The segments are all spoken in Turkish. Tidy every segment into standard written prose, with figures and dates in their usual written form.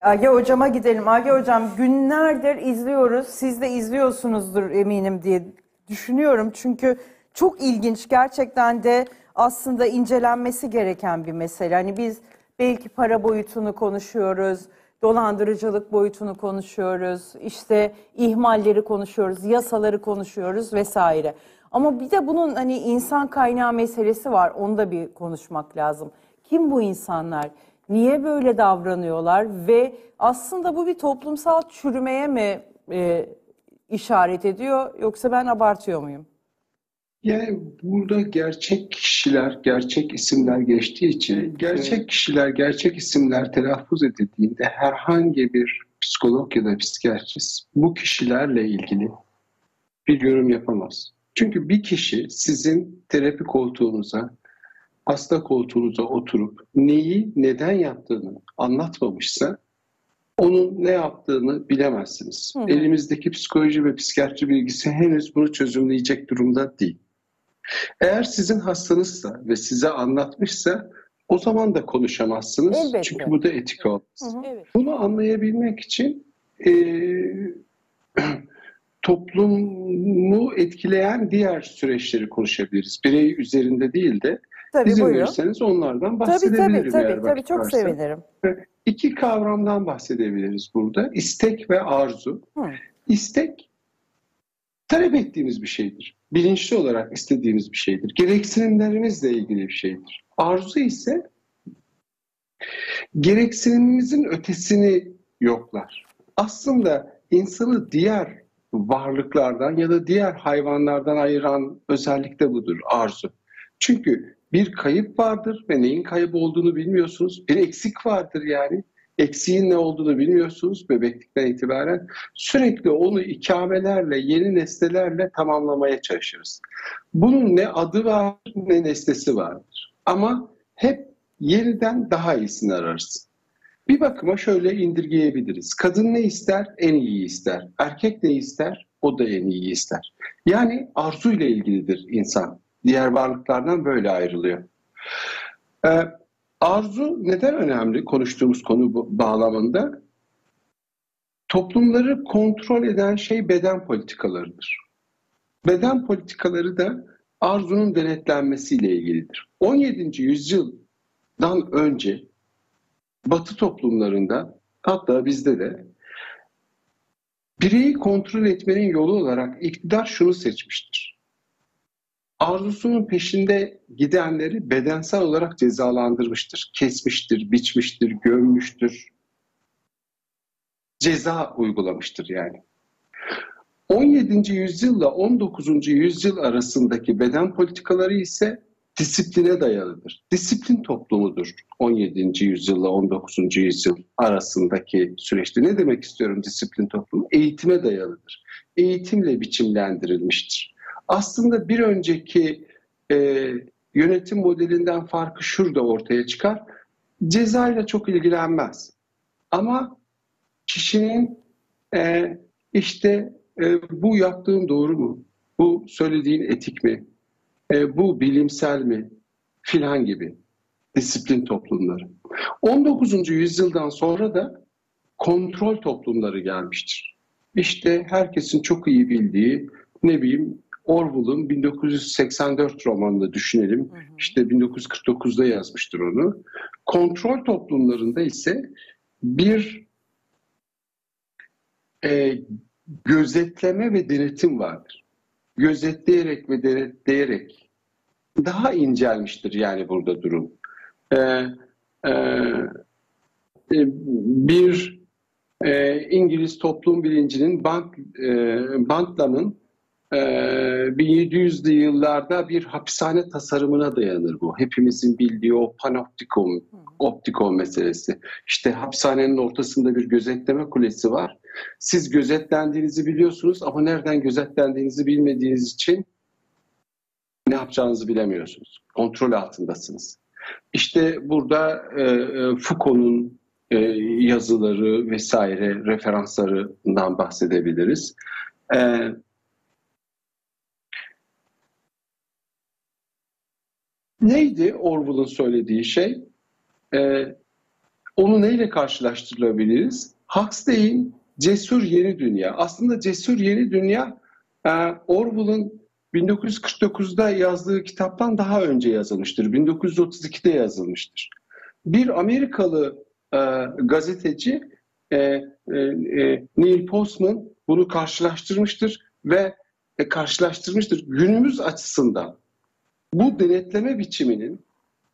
Age hocama gidelim. Age hocam günlerdir izliyoruz. Siz de izliyorsunuzdur eminim diye düşünüyorum. Çünkü çok ilginç gerçekten de aslında incelenmesi gereken bir mesele. Hani biz belki para boyutunu konuşuyoruz, dolandırıcılık boyutunu konuşuyoruz, işte ihmalleri konuşuyoruz, yasaları konuşuyoruz vesaire. Ama bir de bunun hani insan kaynağı meselesi var. Onu da bir konuşmak lazım. Kim bu insanlar? Niye böyle davranıyorlar ve aslında bu bir toplumsal çürümeye mi işaret ediyor yoksa ben abartıyor muyum? Yani burada gerçek kişiler, gerçek isimler geçtiği için gerçek kişiler, gerçek isimler telaffuz edildiğinde herhangi bir psikolog ya da psikiyatrist bu kişilerle ilgili bir yorum yapamaz. Çünkü bir kişi sizin terapi koltuğunuza, hasta koltuğunuza oturup neyi, neden yaptığını anlatmamışsa onun ne yaptığını bilemezsiniz. Hı hı. Elimizdeki psikoloji ve psikiyatri bilgisi henüz bunu çözümleyecek durumda değil. Eğer sizin hastanızsa ve size anlatmışsa o zaman da konuşamazsınız. Çünkü Elbette. bu da etik Hı olmaz. hı. Bunu anlayabilmek için toplumu etkileyen diğer süreçleri konuşabiliriz. Birey üzerinde değil de Tabii izin buyurun. verirseniz onlardan Tabii tabii bahsedebilirim eğer tabii tabii vakit çok varsa. sevinirim. İki kavramdan bahsedebiliriz burada. İstek ve arzu. Hı. İstek talep ettiğimiz bir şeydir. Bilinçli olarak istediğimiz bir şeydir. Gereksinimlerimizle ilgili bir şeydir. Arzu ise gereksinimimizin ötesini yoklar. Aslında insanı diğer varlıklardan ya da diğer hayvanlardan ayıran özellik de budur, arzu. Çünkü bir kayıp vardır ve neyin kayıp olduğunu bilmiyorsunuz. Bir eksik vardır yani. Eksiğin ne olduğunu bilmiyorsunuz bebeklikten itibaren. Sürekli onu ikamelerle, yeni nesnelerle tamamlamaya çalışırız. Bunun ne adı var ne nesnesi vardır. Ama hep yeniden daha iyisini ararız. Bir bakıma şöyle indirgeyebiliriz. Kadın ne ister? En iyiyi ister. Erkek ne ister? O da en iyiyi ister. Yani arzu ile ilgilidir insan. Diğer varlıklardan böyle ayrılıyor. Ee, Arzu neden önemli konuştuğumuz konu bağlamında? Toplumları kontrol eden şey beden politikalarıdır. Beden politikaları da arzunun denetlenmesiyle ilgilidir. 17. yüzyıldan önce Batı toplumlarında hatta bizde de bireyi kontrol etmenin yolu olarak iktidar şunu seçmiştir. Arzusunun peşinde gidenleri bedensel olarak cezalandırmıştır. Kesmiştir, biçmiştir, gömmüştür. Ceza uygulamıştır yani. 17. yüzyılla 19. yüzyıl arasındaki beden politikaları ise disipline dayalıdır. Disiplin toplumudur 17. yüzyılla 19. yüzyıl arasındaki süreçte. Ne demek istiyorum disiplin toplumu? Eğitime dayalıdır. Eğitimle biçimlendirilmiştir. Aslında bir önceki yönetim modelinden farkı şurada ortaya çıkar. Cezayla çok ilgilenmez. Ama kişinin e, işte bu yaptığın doğru mu? Bu söylediğin etik mi? Bu bilimsel mi? Filan gibi disiplin toplumları. 19. yüzyıldan sonra da kontrol toplumları gelmiştir. İşte herkesin çok iyi bildiği, ne bileyim Orwell'ın 1984 romanını düşünelim. Hı hı. İşte 1949'da yazmıştır onu. Kontrol toplumlarında ise bir e, gözetleme ve denetim vardır. Gözetleyerek ve denetleyerek daha incelmiştir yani burada durum. Ee, e, bir İngiliz toplum bilincinin Bantlam'ın 1700'lü yıllarda bir hapishane tasarımına dayanır bu. Hepimizin bildiği o panoptikum, optikon meselesi. İşte hapishanenin ortasında bir gözetleme kulesi var. Siz gözetlendiğinizi biliyorsunuz ama nereden gözetlendiğinizi bilmediğiniz için ne yapacağınızı bilemiyorsunuz. Kontrol altındasınız. İşte burada Foucault'un yazıları vesaire referanslarından bahsedebiliriz. E, Neydi Orwell'ın söylediği şey? Onu neyle karşılaştırabiliriz? Huxley'in Cesur Yeni Dünya. Aslında Cesur Yeni Dünya Orwell'ın 1949'da yazdığı kitaptan daha önce yazılmıştır. 1932'de yazılmıştır. Bir Amerikalı gazeteci Neil Postman bunu karşılaştırmıştır ve karşılaştırmıştır. Günümüz açısından bu denetleme biçiminin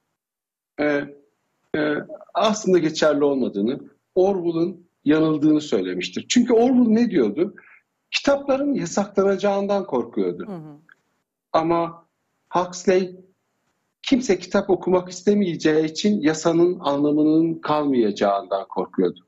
aslında geçerli olmadığını, Orwell'ın yanıldığını söylemiştir. Çünkü Orwell ne diyordu? Kitapların yasaklanacağından korkuyordu. Ama Huxley kimse kitap okumak istemeyeceği için yasanın anlamının kalmayacağından korkuyordu.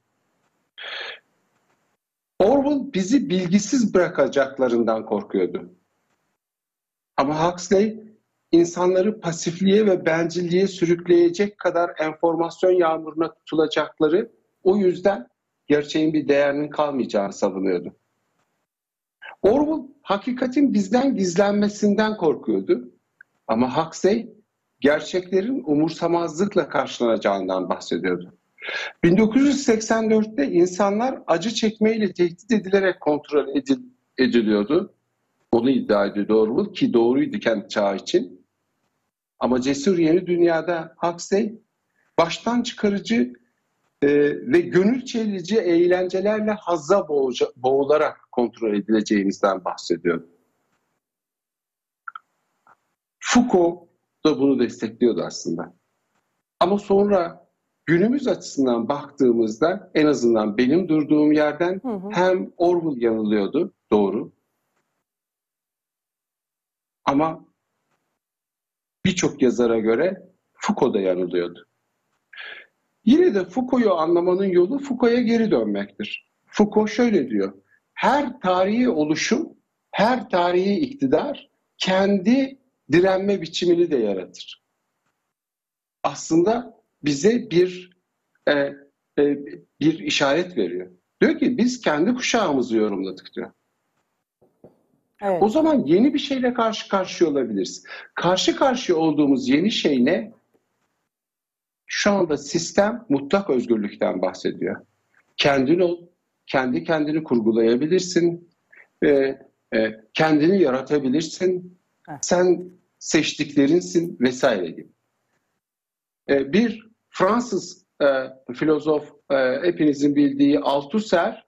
Orwell bizi bilgisiz bırakacaklarından korkuyordu. Ama Huxley insanları pasifliğe ve bencilliğe sürükleyecek kadar enformasyon yağmuruna tutulacakları, o yüzden gerçeğin bir değerinin kalmayacağını savunuyordu. Orwell hakikatin bizden gizlenmesinden korkuyordu. Ama Huxley gerçeklerin umursamazlıkla karşılanacağından bahsediyordu. 1984'te insanlar acı çekmeyle tehdit edilerek kontrol ediliyordu. Onu iddia ediyordu Orwell, ki doğruydu kendi çağı için. Ama Cesur Yeni Dünya'da Huxley baştan çıkarıcı ve gönül çelici eğlencelerle hazza boğularak kontrol edileceğimizden bahsediyor. Foucault da bunu destekliyordu aslında. Ama sonra günümüz açısından baktığımızda, en azından benim durduğum yerden, hem Orwell yanılıyordu, doğru. Ama birçok yazara göre Foucault da yanılıyordu. Yine de Foucault'u anlamanın yolu Foucault'a geri dönmektir. Foucault şöyle diyor: her tarihi oluşum, her tarihi iktidar kendi direnme biçimini de yaratır. Aslında bize bir işaret veriyor. Diyor ki biz kendi kuşağımızı yorumladık diyor. Evet. O zaman yeni bir şeyle karşı karşıya olabiliriz. Karşı karşıya olduğumuz yeni şey ne? Şu anda sistem mutlak özgürlükten bahsediyor. Kendin ol, kendi kendini kurgulayabilirsin, kendini yaratabilirsin, sen seçtiklerinsin vesaire gibi. Bir Fransız filozof, hepinizin bildiği Althusser,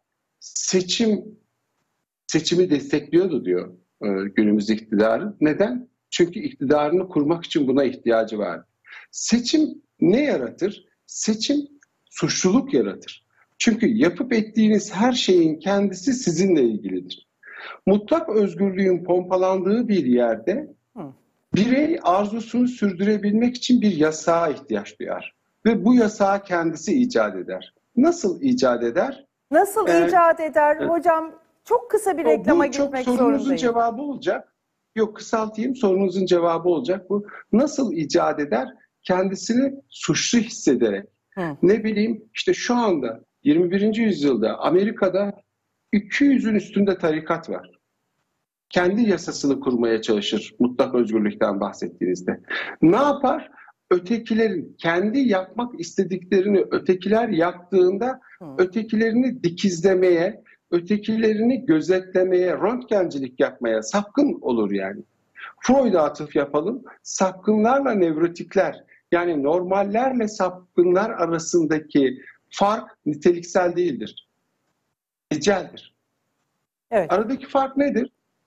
seçimi destekliyordu diyor günümüz iktidarı. Neden? Çünkü iktidarını kurmak için buna ihtiyacı var. Seçim ne yaratır? Seçim suçluluk yaratır. Çünkü yapıp ettiğiniz her şeyin kendisi sizinle ilgilidir. Mutlak özgürlüğün pompalandığı bir yerde birey arzusunu sürdürebilmek için bir yasağa ihtiyaç duyar. Ve bu yasağı kendisi icat eder. Nasıl icat eder? Nasıl icat eder? Hocam çok kısa bir reklama gitmek zorundayım. Çok sorunuzun cevabı olacak. Yok, kısaltayım, sorunuzun cevabı olacak bu. Nasıl icat eder? Kendisini suçlu hissederek. Ne bileyim, işte şu anda 21. yüzyılda Amerika'da 200'ün üstünde tarikat var. Kendi yasasını kurmaya çalışır mutlak özgürlükten bahsettiğinizde. Ne yapar? Ötekilerin kendi yapmak istediklerini ötekiler yaptığında ötekilerini dikizlemeye, ötekilerini gözetlemeye, röntgencilik yapmaya sapkın olur yani. Freud'a atıf yapalım. Sapkınlarla nevrotikler, yani normallerle sapkınlar arasındaki fark niteliksel değildir. Niceldir. Evet. Aradaki fark nedir?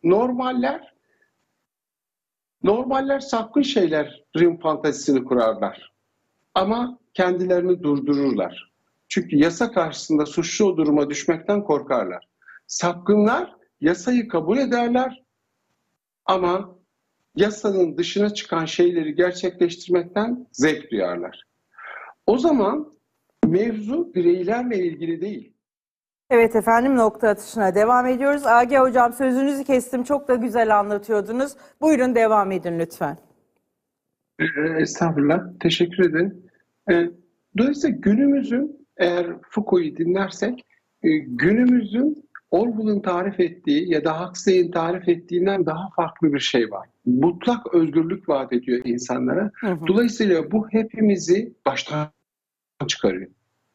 Normaller sapkın şeylerin fantazisini kurarlar. Ama kendilerini durdururlar. Çünkü yasa karşısında suçlu duruma düşmekten korkarlar. Sapkınlar yasayı kabul ederler ama yasanın dışına çıkan şeyleri gerçekleştirmekten zevk duyarlar. O zaman mevzu bireylerle ilgili değil. Evet efendim, nokta atışına devam ediyoruz. Agi Hocam, sözünüzü kestim. Çok da güzel anlatıyordunuz. Buyurun devam edin lütfen. Estağfurullah. Teşekkür ederim. Dolayısıyla günümüzün, eğer Foucault'u dinlersek, günümüzün Orwell'ın tarif ettiği ya da Huxley'in tarif ettiğinden daha farklı bir şey var. Mutlak özgürlük vaat ediyor insanlara. Dolayısıyla bu hepimizi baştan çıkarıyor.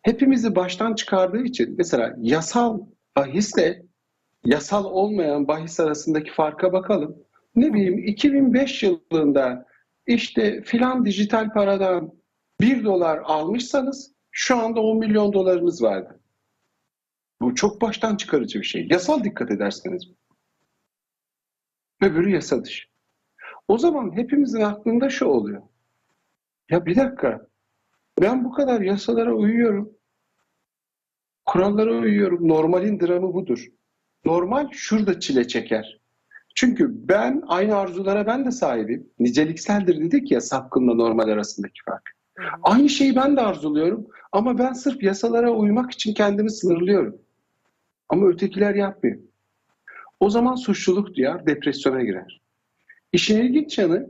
hepimizi baştan çıkardığı için mesela yasal bahisle yasal olmayan bahis arasındaki farka bakalım. Ne bileyim 2005 yılında işte filan dijital paradan 1 dolar almışsanız şu anda 10 milyon dolarınız vardı. Bu çok baştan çıkarıcı bir şey. Yasal dikkat ederseniz. Öbürü yasa dışı. O zaman hepimizin aklında şu oluyor. Ya bir dakika, ben bu kadar yasalara uyuyorum, kurallara uyuyorum. Normalin dramı budur. Normal şurada çile çeker. Çünkü ben aynı arzulara ben de sahibim. Nicelikseldir dedik ya sapkınla normal arasındaki fark. Aynı şeyi ben de arzuluyorum ama ben sırf yasalara uymak için kendimi sınırlıyorum. Ama ötekiler yapmıyor. O zaman suçluluk duyar, depresyona girer. İşin ilginç yanı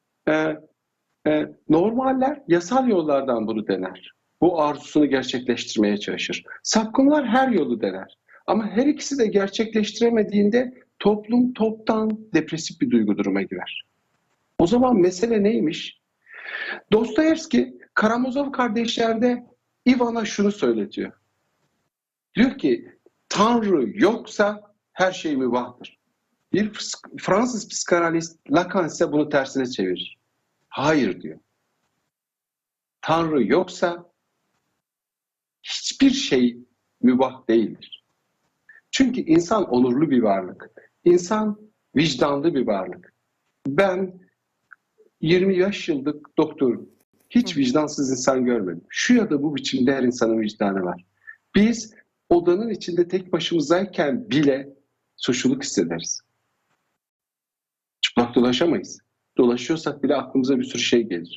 normaller yasal yollardan bunu dener. Bu arzusunu gerçekleştirmeye çalışır. Sapkınlar her yolu dener. Ama her ikisi de gerçekleştiremediğinde toplum toptan depresif bir duygu duruma girer. O zaman mesele neymiş? Dostoyevski Karamazov kardeşlerde Ivan'a şunu söyletiyor. Diyor ki Tanrı yoksa her şey mübahtır. Bir Fransız psikanalist Lacan ise bunu tersine çevirir. Hayır diyor. Tanrı yoksa hiçbir şey mübah değildir. Çünkü insan onurlu bir varlık. İnsan vicdanlı bir varlık. Ben 25 yıllık doktorum. Hiç vicdansız insan görmedim. Şu ya da bu biçimde her insanın vicdanı var. Biz odanın içinde tek başımızdayken bile suçluluk hissederiz. Çıplak dolaşamayız. Dolaşıyorsak bile aklımıza bir sürü şey gelir.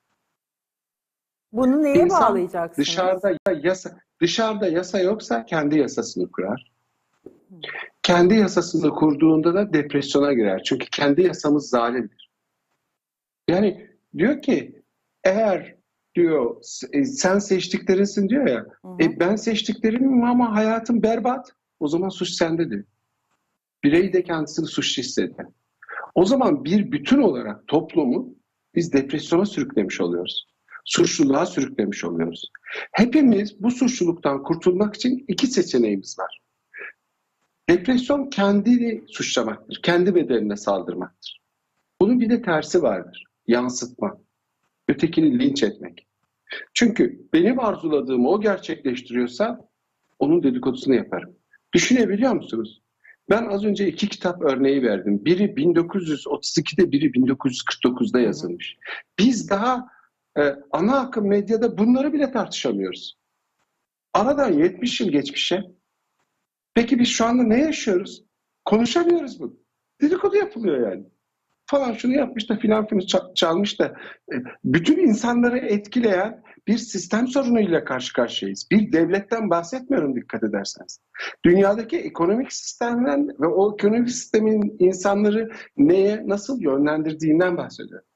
Bunu neye İnsan bağlayacaksınız? dışarıda yasa yoksa kendi yasasını kurar. Kendi yasasını kurduğunda da depresyona girer. Çünkü kendi yasamız zalimdir. Yani diyor ki eğer diyor sen seçtiklerinsin diyor ya ben seçtiklerimim ama hayatım berbat. O zaman suç sendedir. Birey de kendisini suçlu hisseder. O zaman bir bütün olarak toplumu biz depresyona sürüklemiş oluyoruz. Suçluluğa sürüklemiş oluyoruz. Hepimiz bu suçluluktan kurtulmak için iki seçeneğimiz var. Depresyon kendini suçlamaktır. Kendi bedenine saldırmaktır. Bunun bir de tersi vardır. Yansıtma. Ötekini linç etmek. Çünkü benim arzuladığımı o gerçekleştiriyorsa onun dedikodusunu yaparım. Düşünebiliyor musunuz? Ben az önce 2 kitap örneği verdim. Biri 1932'de, biri 1949'da yazılmış. Biz daha ana akım medyada bunları bile tartışamıyoruz. Aradan 70 yıl geçmişe. Peki biz şu anda ne yaşıyoruz? Konuşamıyoruz bunu. Dedikodu yapılıyor yani. Falan şunu yapmış da filan çalmış da bütün insanları etkileyen bir sistem sorunuyla karşı karşıyayız. Bir devletten bahsetmiyorum dikkat ederseniz. Dünyadaki ekonomik sistemden ve o ekonomik sistemin insanları neye nasıl yönlendirdiğinden bahsediyorum.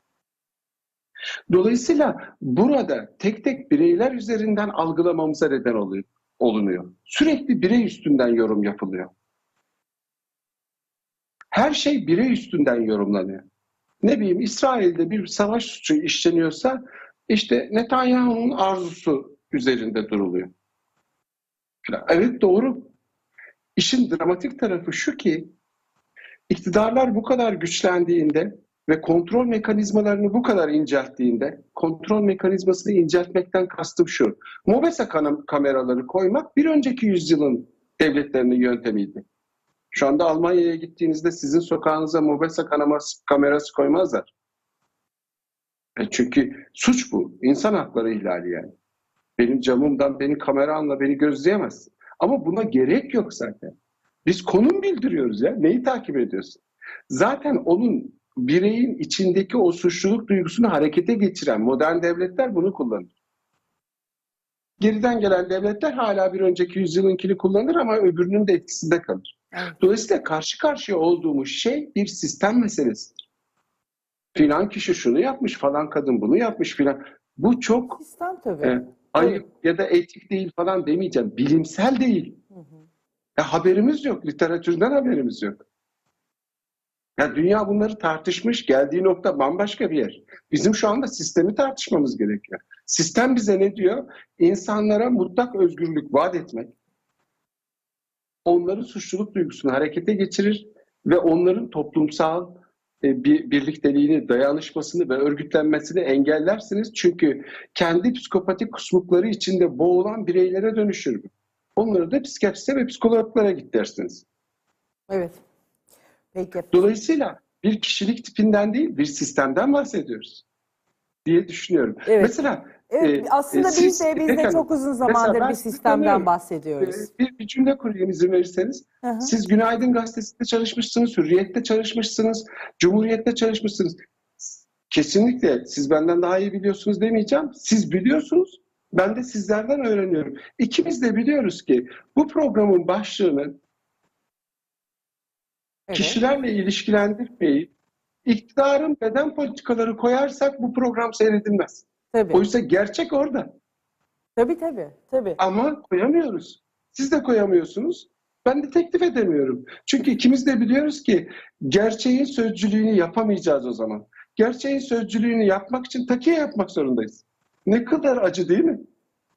Dolayısıyla burada tek tek bireyler üzerinden algılamamıza neden olunuyor. Sürekli birey üstünden yorum yapılıyor. Her şey birey üstünden yorumlanıyor. Ne bileyim İsrail'de bir savaş suçu işleniyorsa işte Netanyahu'nun arzusu üzerinde duruluyor. Evet doğru. İşin dramatik tarafı şu ki iktidarlar bu kadar güçlendiğinde ve kontrol mekanizmalarını bu kadar incelttiğinde, kontrol mekanizmasını inceltmekten kastım şu. MOBESE kameraları koymak bir önceki yüzyılın devletlerinin yöntemiydi. Şu anda Almanya'ya gittiğinizde sizin sokağınıza MOBESE kamerası koymazlar. Çünkü suç bu. İnsan hakları ihlali yani. Benim camımdan, beni kameranla beni gözleyemezsin. Ama buna gerek yok zaten. Biz konum bildiriyoruz ya. Neyi takip ediyorsun? Zaten onun bireyin içindeki o suçluluk duygusunu harekete geçiren modern devletler bunu kullanır. Geriden gelen devletler hala bir önceki yüzyılınkini kullanır ama öbürünün de etkisinde kalır. Evet. Dolayısıyla karşı karşıya olduğumuz şey bir sistem meselesidir. Filan kişi şunu yapmış, falan kadın bunu yapmış filan. Bu çok sistem tabii. Ayıp ya da etik değil falan demeyeceğim. Bilimsel değil. Haberimiz yok. Literatürden haberimiz yok. Ya dünya bunları tartışmış. Geldiği nokta bambaşka bir yer. Bizim şu anda sistemi tartışmamız gerekiyor. Sistem bize ne diyor? İnsanlara mutlak özgürlük vaat etmek, onların suçluluk duygusunu harekete geçirir ve onların toplumsal birlikteliğini, dayanışmasını ve örgütlenmesini engellersiniz. Çünkü kendi psikopatik kusmukları içinde boğulan bireylere dönüşür bu. Onları da psikiyatriste ve psikologlara git dersiniz. Evet. Peki. Dolayısıyla bir kişilik tipinden değil, bir sistemden bahsediyoruz diye düşünüyorum. Evet. Mesela Evet, aslında biz de çok uzun zamandır bir sistemden bahsediyoruz. Bir cümle kurayım izin verirseniz. Hı hı. Siz Günaydın Gazetesi'nde çalışmışsınız, Hürriyet'te çalışmışsınız, Cumhuriyet'te çalışmışsınız. Kesinlikle siz benden daha iyi biliyorsunuz demeyeceğim. Siz biliyorsunuz, ben de sizlerden öğreniyorum. İkimiz de biliyoruz ki bu programın başlığını kişilerle ilişkilendirmeyi, iktidarın beden politikaları koyarsak bu program seyredilmez. Tabii. Oysa gerçek orada. Tabii. Ama koyamıyoruz. Siz de koyamıyorsunuz. Ben de teklif edemiyorum. Çünkü ikimiz de biliyoruz ki gerçeğin sözcülüğünü yapamayacağız o zaman. Gerçeğin sözcülüğünü yapmak için takiye yapmak zorundayız. Ne kadar acı değil mi?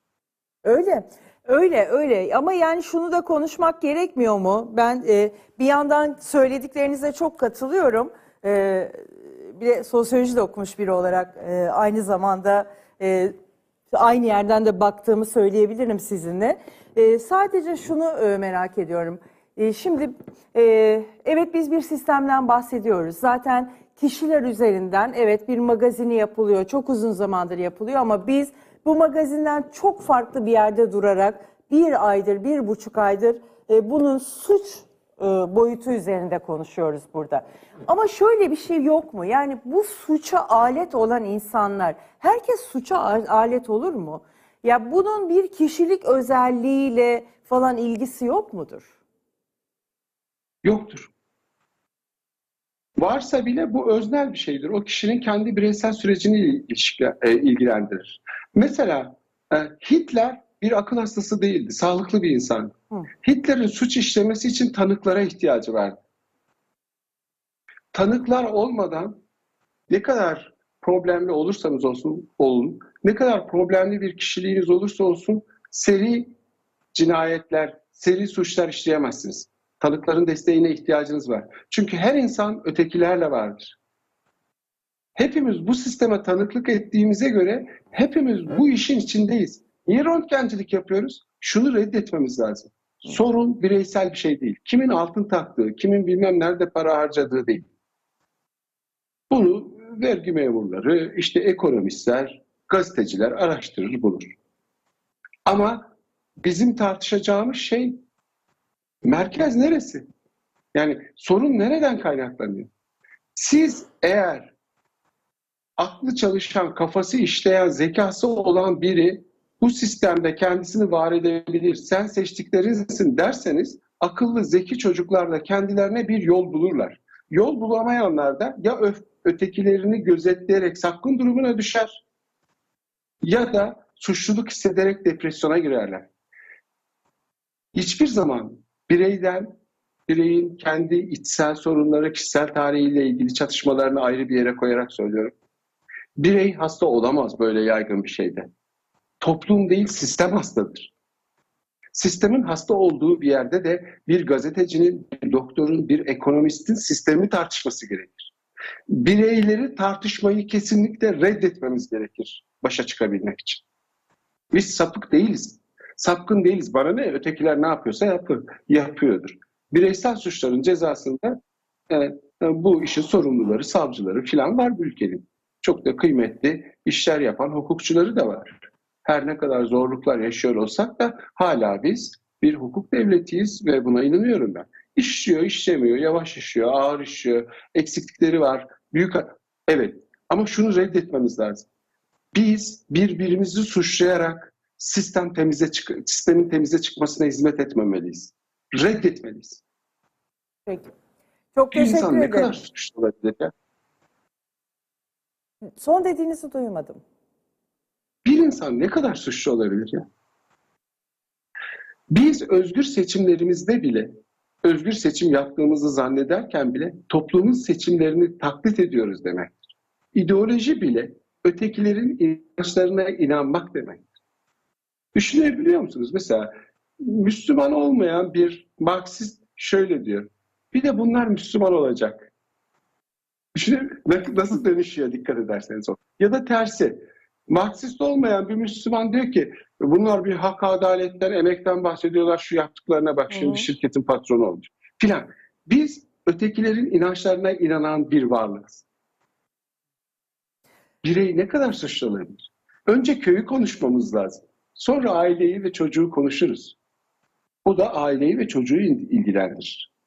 Öyle. Ama yani şunu da konuşmak gerekmiyor mu? Ben bir yandan söylediklerinize çok katılıyorum. Bir de sosyoloji de okumuş biri olarak aynı zamanda aynı yerden de baktığımı söyleyebilirim sizinle. Sadece şunu merak ediyorum. Şimdi evet biz bir sistemden bahsediyoruz. Zaten kişiler üzerinden evet bir magazini yapılıyor. Çok uzun zamandır yapılıyor ama biz bu magazinden çok farklı bir yerde durarak 1,5 aydır bunun suç boyutu üzerinde konuşuyoruz burada. Ama şöyle bir şey yok mu? Yani bu suça alet olan insanlar, herkes suça alet olur mu? Ya bunun bir kişilik özelliğiyle falan ilgisi yok mudur? Yoktur. Varsa bile bu öznel bir şeydir. O kişinin kendi bireysel sürecini ilgilendirir. Mesela Hitler bir akıl hastası değildi, sağlıklı bir insan. Hitler'in suç işlemesi için tanıklara ihtiyacı vardı. Tanıklar olmadan ne kadar problemli olursanız olun, ne kadar problemli bir kişiliğiniz olursa olsun seri cinayetler, seri suçlar işleyemezsiniz. Tanıkların desteğine ihtiyacınız var. Çünkü her insan ötekilerle vardır. Hepimiz bu sisteme tanıklık ettiğimize göre hepimiz bu işin içindeyiz. Niye röntgencilik yapıyoruz? Şunu reddetmemiz lazım. Sorun bireysel bir şey değil. Kimin altın taktığı, kimin bilmem nerede para harcadığı değil. Bunu vergi memurları, işte ekonomistler, gazeteciler araştırır bulur. Ama bizim tartışacağımız şey merkez neresi? Yani sorun nereden kaynaklanıyor? Siz eğer aklı çalışan, kafası işleyen, zekası olan biri bu sistemde kendisini var edebilir, sen seçtiklerinsin derseniz akıllı, zeki çocuklar da kendilerine bir yol bulurlar. Yol bulamayanlar da ya ötekilerini gözetleyerek sapkın durumuna düşer ya da suçluluk hissederek depresyona girerler. Hiçbir zaman bireyin kendi içsel sorunları, kişisel tarihiyle ilgili çatışmalarını ayrı bir yere koyarak söylüyorum. Birey hasta olamaz böyle yaygın bir şeyde. Toplum değil, sistem hastadır. Sistemin hasta olduğu bir yerde de bir gazetecinin, bir doktorun, bir ekonomistin sistemi tartışması gerekir. Bireyleri tartışmayı kesinlikle reddetmemiz gerekir başa çıkabilmek için. Biz sapık değiliz. Sapkın değiliz. Bana ne? Ötekiler ne yapıyorsa yapıyordur. Bireysel suçların cezasında bu işin sorumluları, savcıları falan var bu ülkenin. Çok da kıymetli işler yapan hukukçuları da var. Her ne kadar zorluklar yaşıyor olsak da hala biz bir hukuk devletiyiz ve buna inanıyorum ben. İşliyor, işlemiyor, yavaş işliyor, ağır işliyor, eksiklikleri var. Evet, ama şunu reddetmemiz lazım. Biz birbirimizi suçlayarak sistemin temize çıkmasına hizmet etmemeliyiz. Reddetmeliyiz. Peki. Çok Bir insan teşekkür ne ederim. kadar suçlu olabilir ya? Son dediğinizi duymadım. Bir insan ne kadar suçlu olabilir ya? Biz özgür seçimlerimizde bile, özgür seçim yaptığımızı zannederken bile toplumun seçimlerini taklit ediyoruz demektir. İdeoloji bile ötekilerin inançlarına inanmak demektir. Düşünebiliyor musunuz? Mesela Müslüman olmayan bir Marksist şöyle diyor. Bir de bunlar Müslüman olacak. Nasıl dönüşüyor dikkat ederseniz. Ya da tersi. Marksist olmayan bir Müslüman diyor ki bunlar bir hak, adaletten, emekten bahsediyorlar. Şu yaptıklarına bak, şimdi şirketin patronu olmuş filan. Biz ötekilerin inançlarına inanan bir varlığız. Birey ne kadar suçlanabilir? Önce köyü konuşmamız lazım. Sonra aileyi ve çocuğu konuşuruz. O da aileyi ve çocuğu ilgilendirir.